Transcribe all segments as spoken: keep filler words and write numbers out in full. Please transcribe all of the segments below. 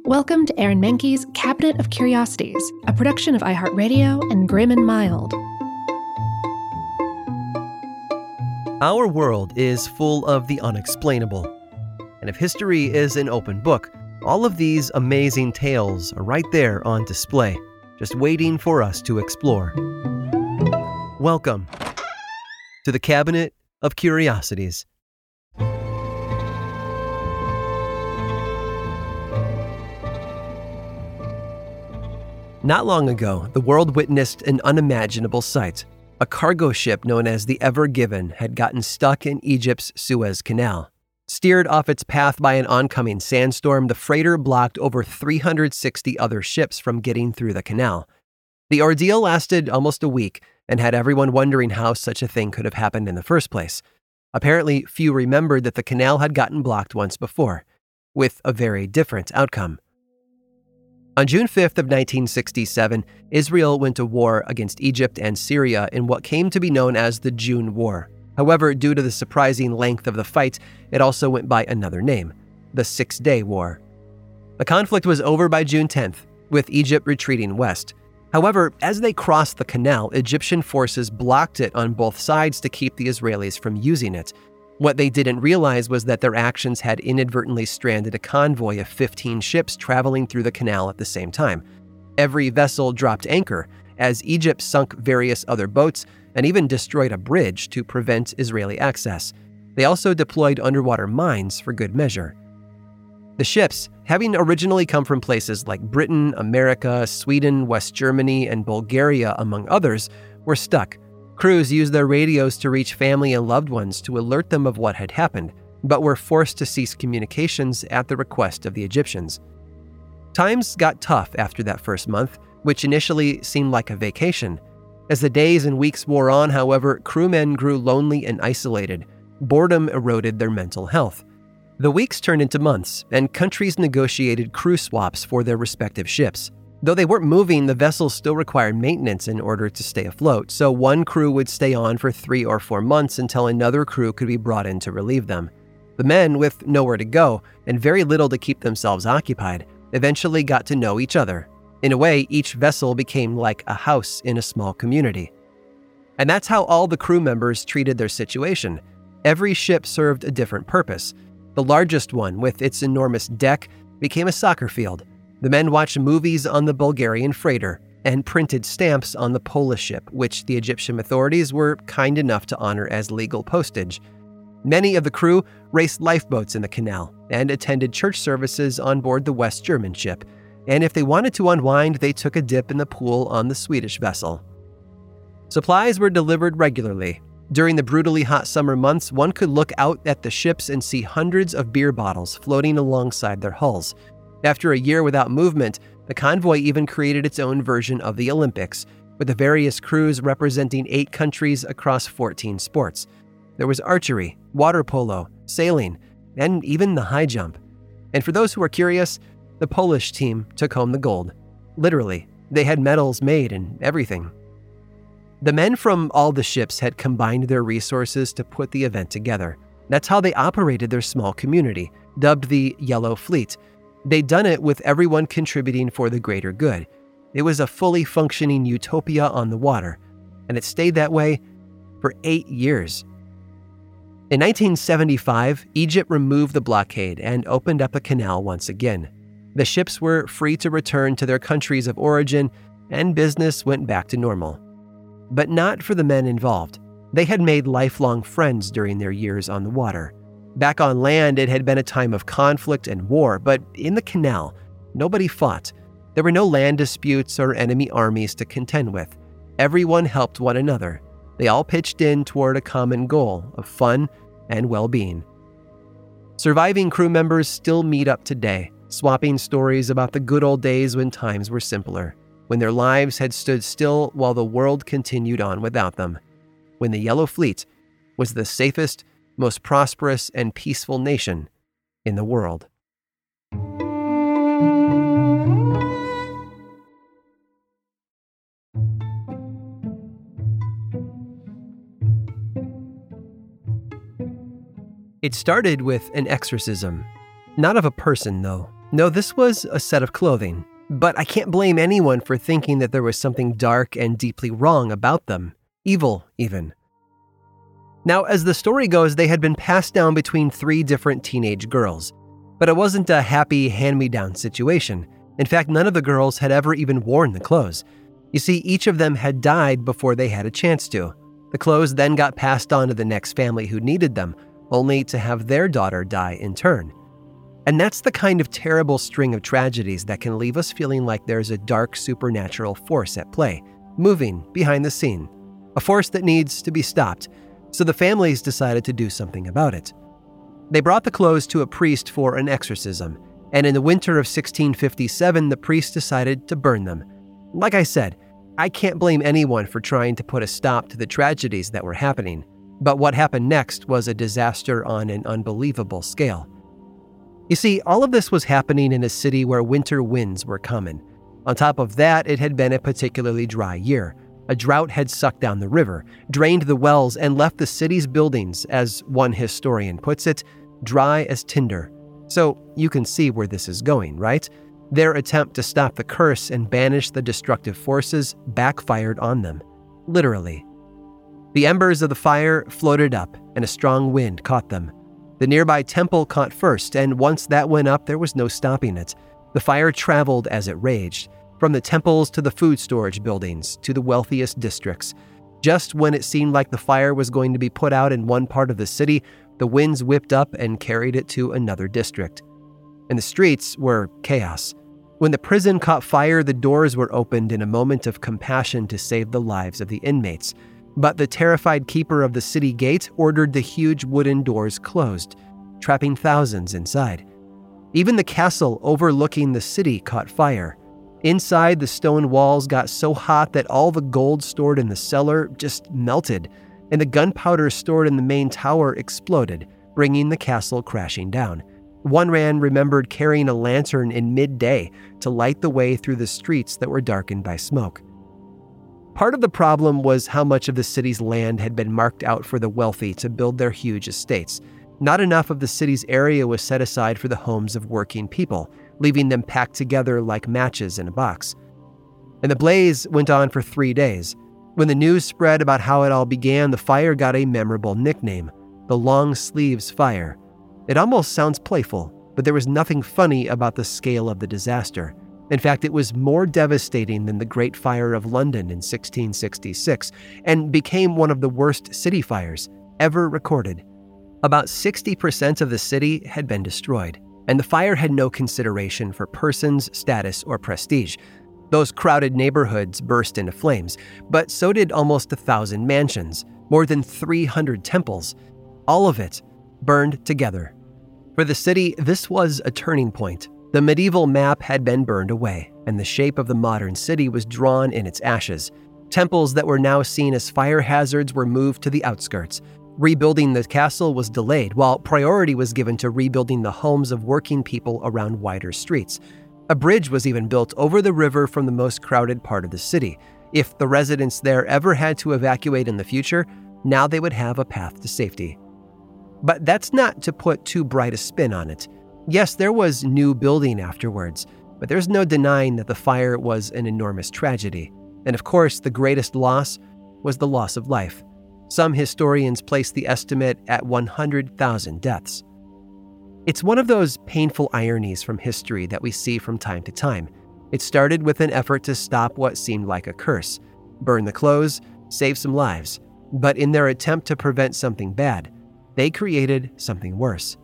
Welcome to Aaron Mahnke's Cabinet of Curiosities, a production of iHeartRadio and Grim and Mild. Our world is full of the unexplainable. And if history is an open book, all of these amazing tales are right there on display, just waiting for us to explore. Welcome to the Cabinet of Curiosities. Not long ago, the world witnessed an unimaginable sight. A cargo ship known as the Ever Given had gotten stuck in Egypt's Suez Canal. Steered off its path by an oncoming sandstorm, the freighter blocked over three hundred sixty other ships from getting through the canal. The ordeal lasted almost a week and had everyone wondering how such a thing could have happened in the first place. Apparently, few remembered that the canal had gotten blocked once before, with a very different outcome. On June fifth of nineteen sixty-seven, Israel went to war against Egypt and Syria in what came to be known as the June War. However, due to the surprising length of the fight, it also went by another name, the Six-Day War. The conflict was over by June tenth, with Egypt retreating west. However, as they crossed the canal, Egyptian forces blocked it on both sides to keep the Israelis from using it. What they didn't realize was that their actions had inadvertently stranded a convoy of fifteen ships traveling through the canal at the same time. Every vessel dropped anchor, as Egypt sunk various other boats and even destroyed a bridge to prevent Israeli access. They also deployed underwater mines for good measure. The ships, having originally come from places like Britain, America, Sweden, West Germany, and Bulgaria, among others, were stuck. Crews used their radios to reach family and loved ones to alert them of what had happened, but were forced to cease communications at the request of the Egyptians. Times got tough after that first month, which initially seemed like a vacation. As the days and weeks wore on, however, crewmen grew lonely and isolated. Boredom eroded their mental health. The weeks turned into months, and countries negotiated crew swaps for their respective ships. Though they weren't moving, the vessels still required maintenance in order to stay afloat, so one crew would stay on for three or four months until another crew could be brought in to relieve them. The men, with nowhere to go and very little to keep themselves occupied, eventually got to know each other. In a way, each vessel became like a house in a small community. And that's how all the crew members treated their situation. Every ship served a different purpose. The largest one, with its enormous deck, became a soccer field. The men watched movies on the Bulgarian freighter and printed stamps on the Polish ship, which the Egyptian authorities were kind enough to honor as legal postage. Many of the crew raced lifeboats in the canal and attended church services on board the West German ship, and if they wanted to unwind, they took a dip in the pool on the Swedish vessel. Supplies were delivered regularly. During the brutally hot summer months, one could look out at the ships and see hundreds of beer bottles floating alongside their hulls. After a year without movement, the convoy even created its own version of the Olympics, with the various crews representing eight countries across fourteen sports. There was archery, water polo, sailing, and even the high jump. And for those who are curious, the Polish team took home the gold. Literally, they had medals made and everything. The men from all the ships had combined their resources to put the event together. That's how they operated their small community, dubbed the Yellow Fleet. They'd done it with everyone contributing for the greater good. It was a fully functioning utopia on the water, and it stayed that way for eight years. In nineteen seventy-five, Egypt removed the blockade and opened up the canal once again. The ships were free to return to their countries of origin, and business went back to normal. But not for the men involved. They had made lifelong friends during their years on the water. Back on land, it had been a time of conflict and war, but in the canal, nobody fought. There were no land disputes or enemy armies to contend with. Everyone helped one another. They all pitched in toward a common goal of fun and well-being. Surviving crew members still meet up today, swapping stories about the good old days when times were simpler, when their lives had stood still while the world continued on without them, when the Yellow Fleet was the safest, most prosperous and peaceful nation in the world. It started with an exorcism. Not of a person, though. No, this was a set of clothing, but I can't blame anyone for thinking that there was something dark and deeply wrong about them, evil even. Now, as the story goes, they had been passed down between three different teenage girls, but it wasn't a happy hand-me-down situation. In fact, none of the girls had ever even worn the clothes. You see, each of them had died before they had a chance to. The clothes then got passed on to the next family who needed them, only to have their daughter die in turn. And that's the kind of terrible string of tragedies that can leave us feeling like there's a dark supernatural force at play, moving behind the scene, a force that needs to be stopped. So the families decided to do something about it. They brought the clothes to a priest for an exorcism, and in the winter of sixteen fifty-seven, the priest decided to burn them. Like I said, I can't blame anyone for trying to put a stop to the tragedies that were happening, but what happened next was a disaster on an unbelievable scale. You see, all of this was happening in a city where winter winds were common. On top of that, it had been a particularly dry year. A drought had sucked down the river, drained the wells, and left the city's buildings, as one historian puts it, dry as tinder. So you can see where this is going, right? Their attempt to stop the curse and banish the destructive forces backfired on them, literally. The embers of the fire floated up, and a strong wind caught them. The nearby temple caught first, and once that went up, there was no stopping it. The fire traveled as it raged, from the temples to the food storage buildings to the wealthiest districts. Just when it seemed like the fire was going to be put out in one part of the city, the winds whipped up and carried it to another district. And the streets were chaos. When the prison caught fire, the doors were opened in a moment of compassion to save the lives of the inmates. But the terrified keeper of the city gate ordered the huge wooden doors closed, trapping thousands inside. Even the castle overlooking the city caught fire. Inside, the stone walls got so hot that all the gold stored in the cellar just melted, and the gunpowder stored in the main tower exploded, bringing the castle crashing down. One man remembered carrying a lantern in midday to light the way through the streets that were darkened by smoke. Part of the problem was how much of the city's land had been marked out for the wealthy to build their huge estates. Not enough of the city's area was set aside for the homes of working people, leaving them packed together like matches in a box. And the blaze went on for three days. When the news spread about how it all began, the fire got a memorable nickname, the Long Sleeves Fire. It almost sounds playful, but there was nothing funny about the scale of the disaster. In fact, it was more devastating than the Great Fire of London in sixteen sixty-six, and became one of the worst city fires ever recorded. About sixty percent of the city had been destroyed, and the fire had no consideration for persons, status, or prestige. Those crowded neighborhoods burst into flames, but so did almost a thousand mansions, more than three hundred temples. All of it burned together. For the city, this was a turning point. The medieval map had been burned away, and the shape of the modern city was drawn in its ashes. Temples that were now seen as fire hazards were moved to the outskirts. Rebuilding the castle was delayed, while priority was given to rebuilding the homes of working people around wider streets. A bridge was even built over the river from the most crowded part of the city. If the residents there ever had to evacuate in the future, now they would have a path to safety. But that's not to put too bright a spin on it. Yes, there was new building afterwards, but there's no denying that the fire was an enormous tragedy. And of course, the greatest loss was the loss of life. Some historians place the estimate at one hundred thousand deaths. It's one of those painful ironies from history that we see from time to time. It started with an effort to stop what seemed like a curse, burn the clothes, save some lives. But in their attempt to prevent something bad, they created something worse.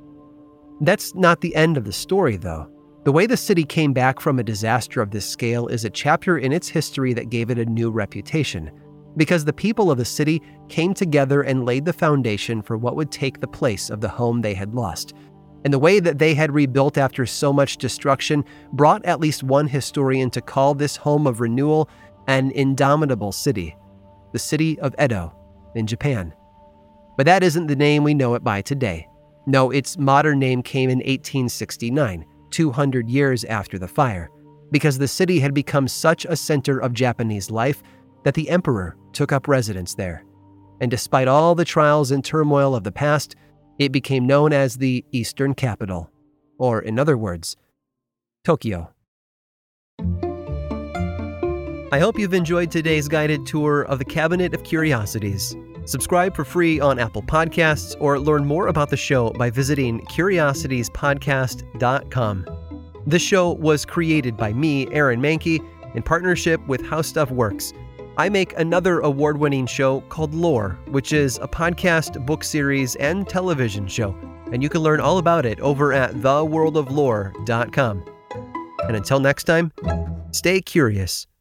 That's not the end of the story, though. The way the city came back from a disaster of this scale is a chapter in its history that gave it a new reputation, because the people of the city came together and laid the foundation for what would take the place of the home they had lost. And the way that they had rebuilt after so much destruction brought at least one historian to call this home of renewal an indomitable city, the city of Edo in Japan. But that isn't the name we know it by today. No, its modern name came in eighteen sixty-nine, two hundred years after the fire, because the city had become such a center of Japanese life that the emperor took up residence there. And despite all the trials and turmoil of the past, it became known as the Eastern Capital, or in other words, Tokyo. I hope you've enjoyed today's guided tour of the Cabinet of Curiosities. Subscribe for free on Apple Podcasts or learn more about the show by visiting curiosities podcast dot com. This show was created by me, Aaron Mahnke, in partnership with How Stuff Works. I make another award-winning show called Lore, which is a podcast, book series, and television show, and you can learn all about it over at the world of lore dot com. And until next time, stay curious.